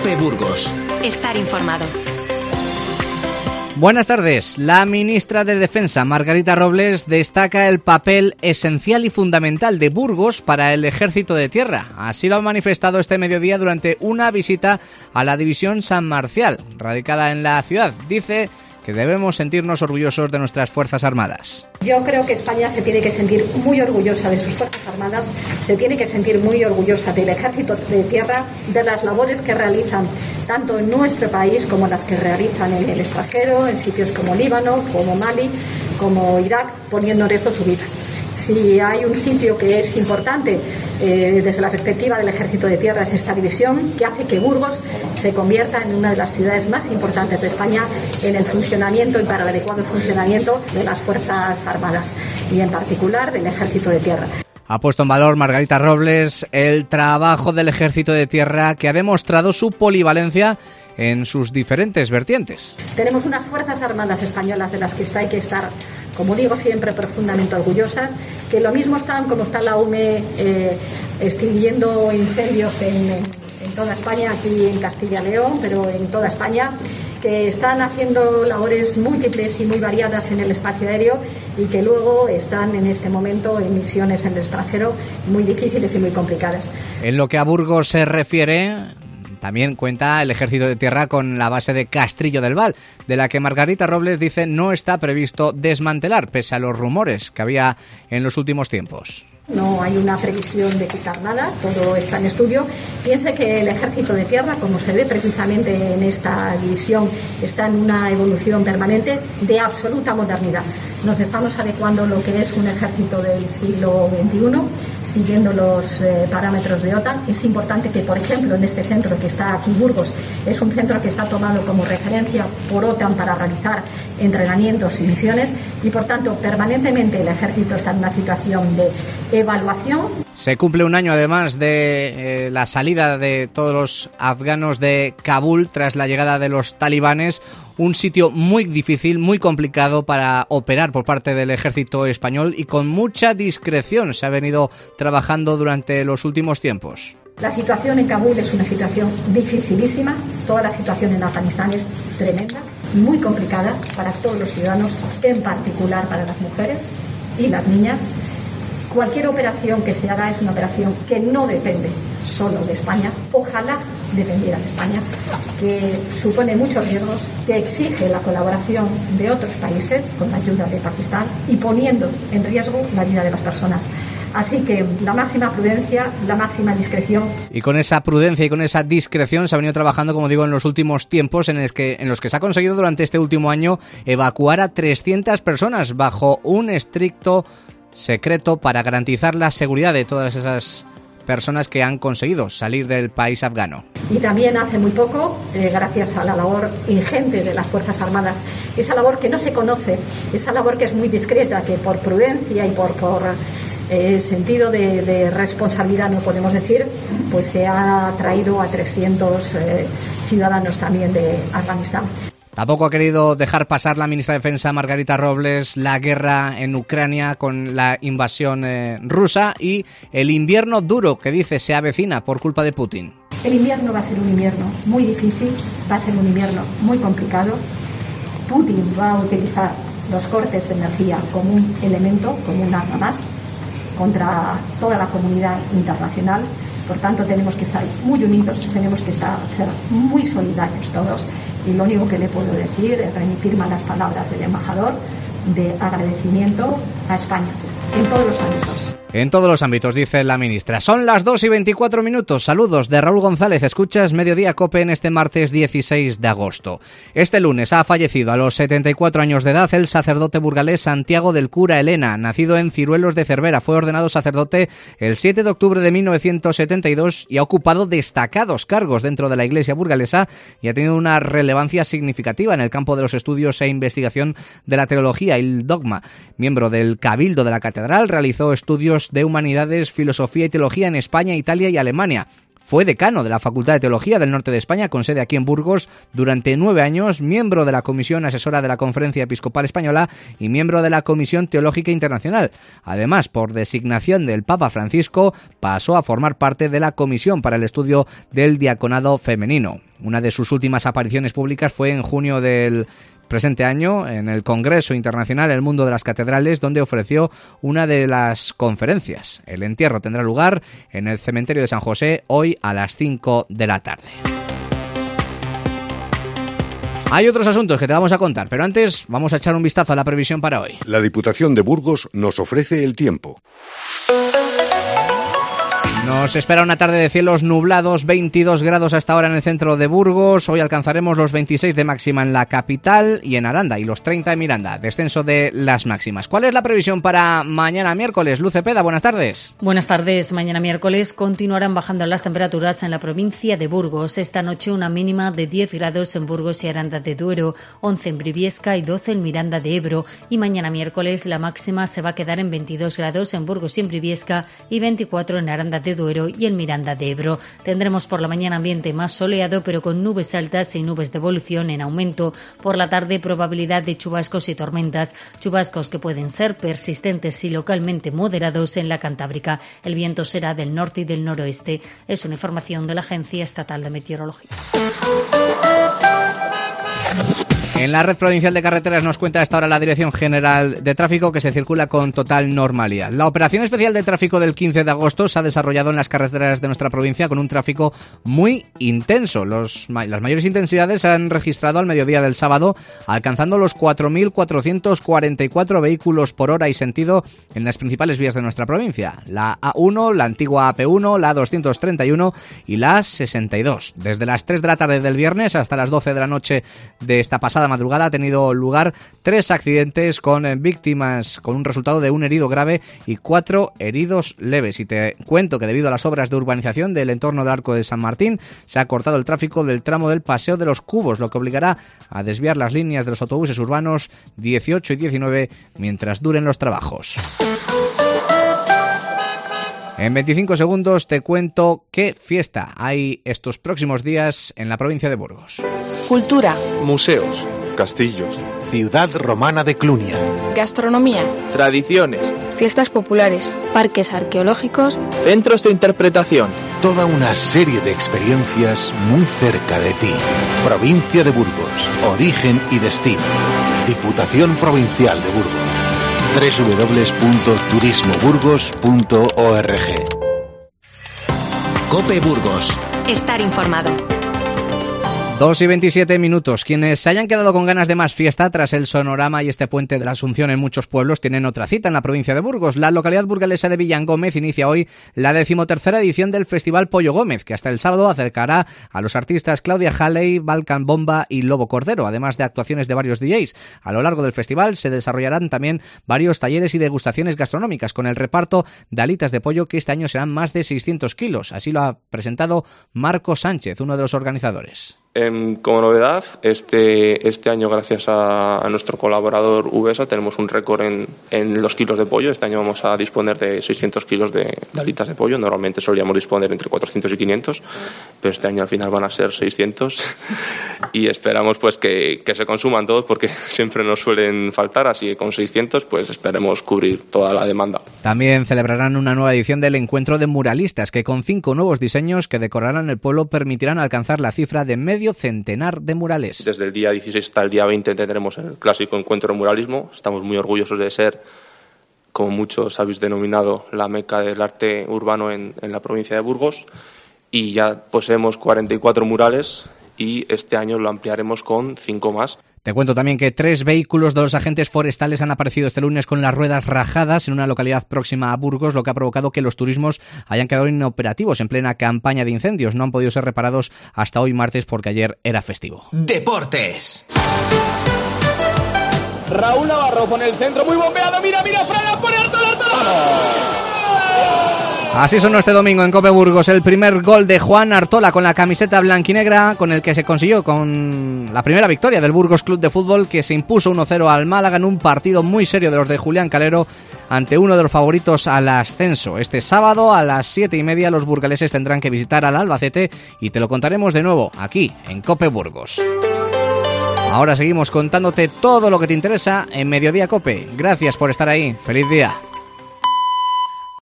COPE Burgos. Estar informado. Buenas tardes. La ministra de Defensa, Margarita Robles, destaca el papel esencial y fundamental de Burgos para el Ejército de Tierra. Así lo ha manifestado este mediodía durante una visita a la División San Marcial, radicada en la ciudad. Dice que debemos sentirnos orgullosos de nuestras Fuerzas Armadas. Yo creo que España se tiene que sentir muy orgullosa de sus Fuerzas Armadas, se tiene que sentir muy orgullosa del Ejército de Tierra, de las labores que realizan tanto en nuestro país como las que realizan en el extranjero, en sitios como Líbano, como Mali, como Irak, poniendo en riesgo su vida. Si hay un sitio que es importante desde la perspectiva del Ejército de Tierra es esta división, que hace que Burgos se convierta en una de las ciudades más importantes de España en el funcionamiento y para el adecuado funcionamiento de las Fuerzas Armadas y en particular del Ejército de Tierra. Ha puesto en valor Margarita Robles el trabajo del Ejército de Tierra, que ha demostrado su polivalencia en sus diferentes vertientes. Tenemos unas Fuerzas Armadas españolas de las que hay que estar, como digo siempre, profundamente orgullosas, que lo mismo están como está la UME extinguiendo incendios en toda España, aquí en Castilla y León, pero en toda España, que están haciendo labores múltiples y muy variadas en el espacio aéreo y que luego están en este momento en misiones en el extranjero muy difíciles y muy complicadas. En lo que a Burgos se refiere, también cuenta el Ejército de Tierra con la base de Castrillo del Val, de la que Margarita Robles dice no está previsto desmantelar, pese a los rumores que había en los últimos tiempos. No hay una previsión de quitar nada, todo está en estudio. Piense que el Ejército de Tierra, como se ve precisamente en esta división, está en una evolución permanente de absoluta modernidad. Nos estamos adecuando a lo que es un ejército del siglo XXI, siguiendo los parámetros de OTAN. Es importante que, por ejemplo, en este centro que está aquí, Burgos, es un centro que está tomado como referencia por OTAN para realizar entrenamientos y misiones y, por tanto, permanentemente el ejército está en una situación de evaluación. Se cumple un año además de la salida de todos los afganos de Kabul tras la llegada de los talibanes, un sitio muy difícil, muy complicado para operar por parte del ejército español y con mucha discreción se ha venido trabajando durante los últimos tiempos. La situación en Kabul es una situación dificilísima, toda la situación en Afganistán es tremenda, muy complicada para todos los ciudadanos, en particular para las mujeres y las niñas. Cualquier operación que se haga es una operación que no depende solo de España, ojalá dependiera de España, que supone muchos riesgos, que exige la colaboración de otros países con la ayuda de Pakistán y poniendo en riesgo la vida de las personas. Así que la máxima prudencia, la máxima discreción. Y con esa prudencia y con esa discreción se ha venido trabajando, como digo, en los últimos tiempos en los que se ha conseguido durante este último año evacuar a 300 personas bajo un estricto secreto para garantizar la seguridad de todas esas personas que han conseguido salir del país afgano. Y también hace muy poco, gracias a la labor ingente de las Fuerzas Armadas, esa labor que no se conoce, esa labor que es muy discreta, que por prudencia y por sentido de responsabilidad, no podemos decir, pues se ha traído a 300 ciudadanos también de Afganistán. Tampoco ha querido dejar pasar la ministra de Defensa, Margarita Robles, la guerra en Ucrania con la invasión rusa y el invierno duro que dice se avecina por culpa de Putin. El invierno va a ser un invierno muy difícil, va a ser un invierno muy complicado. Putin va a utilizar los cortes de energía como un elemento, como un arma más, contra toda la comunidad internacional. Por tanto, tenemos que estar muy unidos, tenemos que ser muy solidarios todos. Y lo único que le puedo decir es remitirme a las palabras del embajador de agradecimiento a España en todos los ámbitos. En todos los ámbitos, dice la ministra. Son las 2:24. Saludos de Raúl González. Escuchas Mediodía COPE en este martes 16 de agosto. Este lunes ha fallecido a los 74 años de edad el sacerdote burgalés Santiago del Cura Elena, nacido en Ciruelos de Cervera. Fue ordenado sacerdote el 7 de octubre de 1972 y ha ocupado destacados cargos dentro de la Iglesia burgalesa y ha tenido una relevancia significativa en el campo de los estudios e investigación de la teología y el dogma. Miembro del Cabildo de la Catedral, realizó estudios de humanidades, filosofía y teología en España, Italia y Alemania. fue decano de la Facultad de Teología del Norte de España, con sede aquí en Burgos, durante 9 años, miembro de la Comisión Asesora de la Conferencia Episcopal Española y miembro de la Comisión Teológica Internacional. Además, por designación del Papa Francisco, pasó a formar parte de la Comisión para el Estudio del Diaconado Femenino. Una de sus últimas apariciones públicas fue en junio del presente año en el Congreso Internacional El Mundo de las Catedrales, donde ofreció una de las conferencias. El entierro tendrá lugar en el cementerio de San José hoy a las 5 de la tarde. Hay otros asuntos que te vamos a contar, pero antes vamos a echar un vistazo a la previsión para hoy. La Diputación de Burgos nos ofrece el tiempo. Nos espera una tarde de cielos nublados, 22 grados hasta ahora en el centro de Burgos. Hoy alcanzaremos los 26 de máxima en la capital y en Aranda, y los 30 en Miranda. Descenso de las máximas. ¿Cuál es la previsión para mañana miércoles? Luz Cepeda, buenas tardes. Buenas tardes. Mañana miércoles continuarán bajando las temperaturas en la provincia de Burgos. Esta noche una mínima de 10 grados en Burgos y Aranda de Duero, 11 en Briviesca y 12 en Miranda de Ebro. Y mañana miércoles la máxima se va a quedar en 22 grados en Burgos y en Briviesca y 24 en Aranda de Duero y en Miranda de Ebro. Tendremos por la mañana ambiente más soleado, pero con nubes altas y nubes de evolución en aumento. Por la tarde probabilidad de chubascos y tormentas, chubascos que pueden ser persistentes y localmente moderados en la Cantábrica. El viento será del norte y del noroeste. Es una información de la Agencia Estatal de Meteorología. En la red provincial de carreteras nos cuenta hasta ahora la Dirección General de Tráfico que se circula con total normalidad. La operación especial de tráfico del 15 de agosto se ha desarrollado en las carreteras de nuestra provincia con un tráfico muy intenso. Las mayores intensidades se han registrado al mediodía del sábado, alcanzando los 4.444 vehículos por hora y sentido en las principales vías de nuestra provincia. La A1, la antigua AP1, la A231 y la A62. Desde las 3 de la tarde del viernes hasta las 12 de la noche de esta pasada madrugada ha tenido lugar 3 accidentes con víctimas, con un resultado de un herido grave y 4 heridos leves. Y te cuento que debido a las obras de urbanización del entorno del Arco de San Martín se ha cortado el tráfico del tramo del Paseo de los Cubos, lo que obligará a desviar las líneas de los autobuses urbanos 18 y 19 mientras duren los trabajos. En 25 segundos te cuento qué fiesta hay estos próximos días en la provincia de Burgos. Cultura, museos, castillos, ciudad romana de Clunia, gastronomía, tradiciones, fiestas populares, parques arqueológicos, centros de interpretación. Toda una serie de experiencias muy cerca de ti. Provincia de Burgos, origen y destino. Diputación Provincial de Burgos. www.turismoburgos.org. COPE Burgos. Estar informado. 2 y 27 minutos. Quienes se hayan quedado con ganas de más fiesta tras el sonorama y este puente de la Asunción en muchos pueblos tienen otra cita en la provincia de Burgos. La localidad burgalesa de Villangómez inicia hoy la 13ª edición del Festival Pollo Gómez, que hasta el sábado acercará a los artistas Claudia Halley, Balkan Bomba y Lobo Cordero, además de actuaciones de varios DJs. A lo largo del festival se desarrollarán también varios talleres y degustaciones gastronómicas con el reparto de alitas de pollo, que este año serán más de 600 kilos. Así lo ha presentado Marco Sánchez, uno de los organizadores. Como novedad, este año, gracias a nuestro colaborador Uvesa, tenemos un récord en los kilos de pollo. Este año vamos a disponer de 600 kilos de alitas de pollo. Normalmente solíamos disponer entre 400 y 500, pero este año al final van a ser 600 y esperamos pues que se consuman todos, porque siempre nos suelen faltar, así que con 600 pues esperemos cubrir toda la demanda. También celebrarán una nueva edición del Encuentro de Muralistas, que con 5 nuevos diseños que decorarán el pueblo permitirán alcanzar la cifra de medio centenar de murales. Desde el día 16 hasta el día 20 tendremos el clásico encuentro de muralismo. Estamos muy orgullosos de ser, como muchos habéis denominado, la meca del arte urbano en la provincia de Burgos, y ya poseemos 44 murales y este año lo ampliaremos con 5 más. Te cuento también que 3 vehículos de los agentes forestales han aparecido este lunes con las ruedas rajadas en una localidad próxima a Burgos, lo que ha provocado que los turismos hayan quedado inoperativos en plena campaña de incendios. No han podido ser reparados hasta hoy martes porque ayer era festivo. Deportes. Raúl Navarro pone el centro muy bombeado. Mira, frena, pone alto. Así sonó este domingo en Cope Burgos el primer gol de Juan Artola con la camiseta blanquinegra, con el que se consiguió con la primera victoria del Burgos Club de Fútbol, que se impuso 1-0 al Málaga en un partido muy serio de los de Julián Calero ante uno de los favoritos al ascenso. Este sábado a las 7:30 los burgaleses tendrán que visitar al Albacete y te lo contaremos de nuevo aquí en Cope Burgos. Ahora seguimos contándote todo lo que te interesa en Mediodía Cope. Gracias por estar ahí. ¡Feliz día!